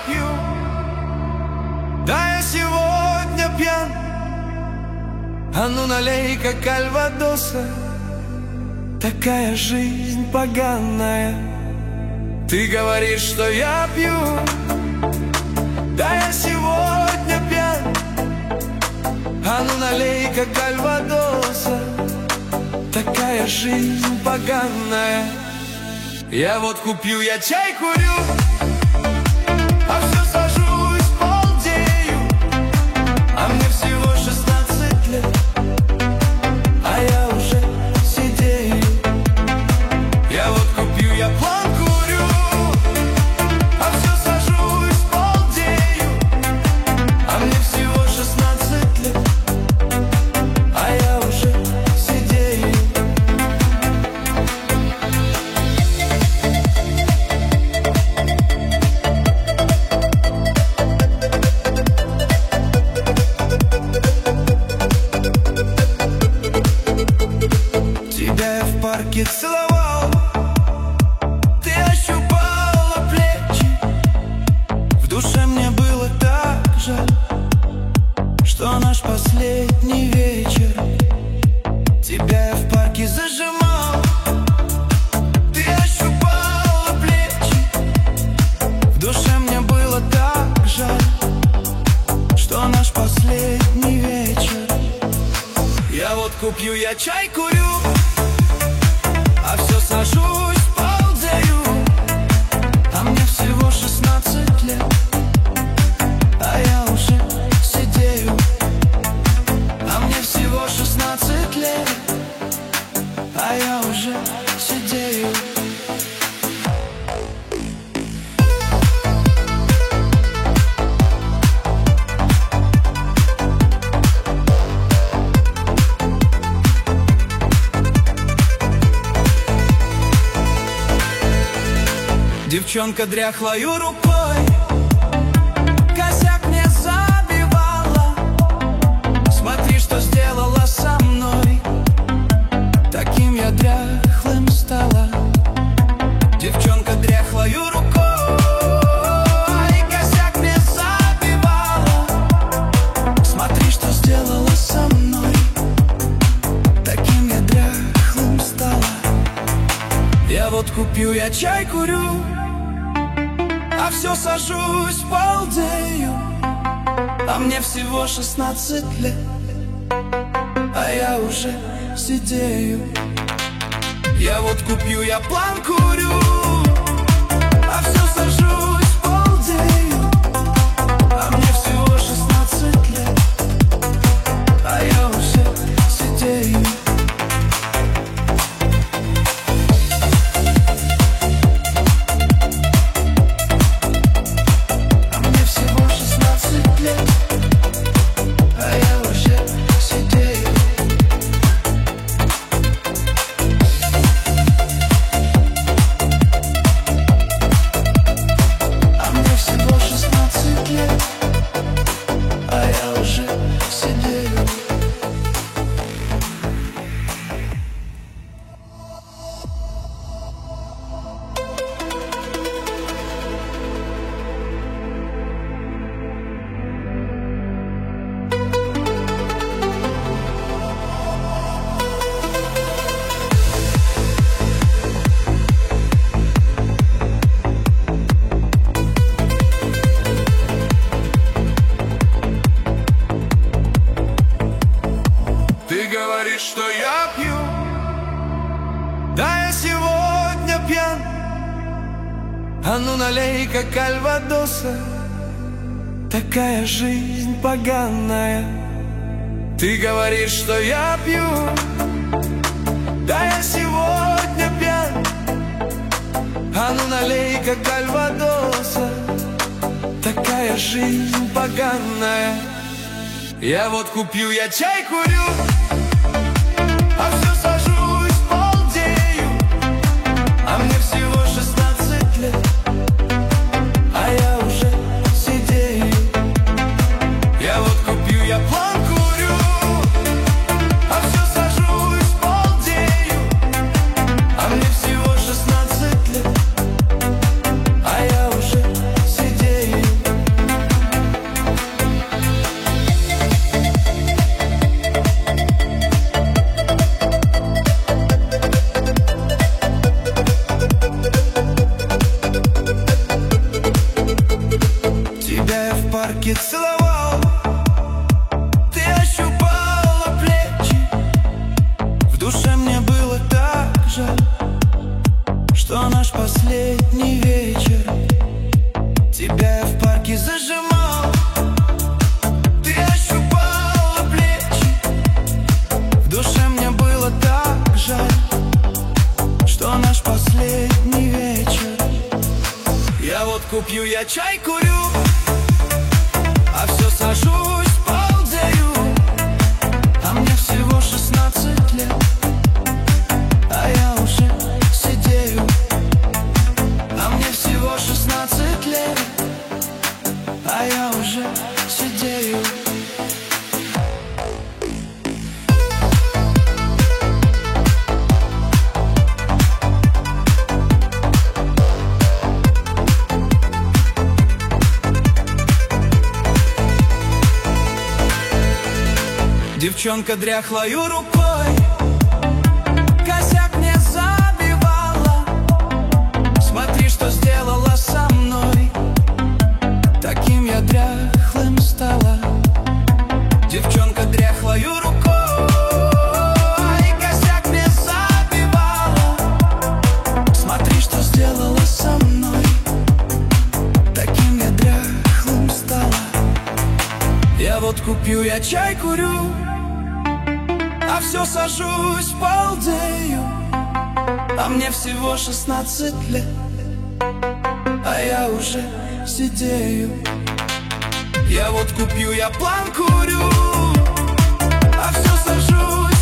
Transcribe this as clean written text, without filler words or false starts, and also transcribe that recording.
пью. Да, я сегодня пьян. А ну налей-ка кальвадоса. Такая жизнь поганая. Ты говоришь, что я пью. Да, я сегодня пьян. А ну налей-ка кальвадоса. Такая жизнь поганая. Я водку пью, я чай курю, а все сажусь, балдею. А мне всего 16 лет, а я уже сидею. Я водку пью, я план курю, а все сажусь, балдею. А мне всего 16 лет, а я уже сидею. Тебя я в парке целовал, ты ощупала плечи. В душе мне было так жаль, что наш последний вечер. Тебя я в парке зажимал, ты ощупала плечи. В душе мне было так жаль, что наш последний вечер. Я водку пью, я чай курю, а все сажусь, балдею. А мне всего 16 лет, а я уже сидею. А мне всего 16 лет, а я уже сидею. Девчонка дряхлою рукой косяк мне забивала. Смотри, что сделала со мной, таким я дряхлым стала. Девчонка дряхлою рукой косяк мне забивала. Смотри, что сделала со мной, таким я дряхлым стала. Я водку пью, я чай курю, а все сажусь, балдею. А мне всего 16 лет, а я уже сидею. Я водку пью, я план курю, а все сажусь, балдею. А мне всего 16 лет, а я уже сидею. Что я пью, да, я сегодня пьян. А ну налей-ка кальвадоса. Такая жизнь поганая. Ты говоришь, что я пью, да, я сегодня пьян. А ну налей-ка кальвадоса. Такая жизнь поганая. Я водку пью, я чай курю, а все сажусь, балдею. А мне всего 16 лет, а я уже сидею. Я водку пью, я план курю, а все сажусь, балдею. А мне всего 16 лет, а я уже сидею. парке целовал, ты ощупала плечи. В душе мне было так жаль, что наш последний вечер тебя я в парке зажимал. Ты ощупала плечи. В душе мне было так жаль, что наш последний вечер. Я водку пью, я чай курю, а все сажусь, ползаю. А мне всего 16 лет, а я уже сидею. А мне всего 16 лет, а я уже сидею. Девчонка дряхлою рукой косяк мне забивала. Смотри, что сделала со мной, таким я дряхлым стала. Девчонка дряхлою рукой косяк мне забивала. Смотри, что сделала со мной, таким я дряхлым стала. Я водку пью, я чай курю, а все сажусь, ползею. А мне всего 16 лет, а я уже сидею. Я водку пью, я план курю, а все сажусь,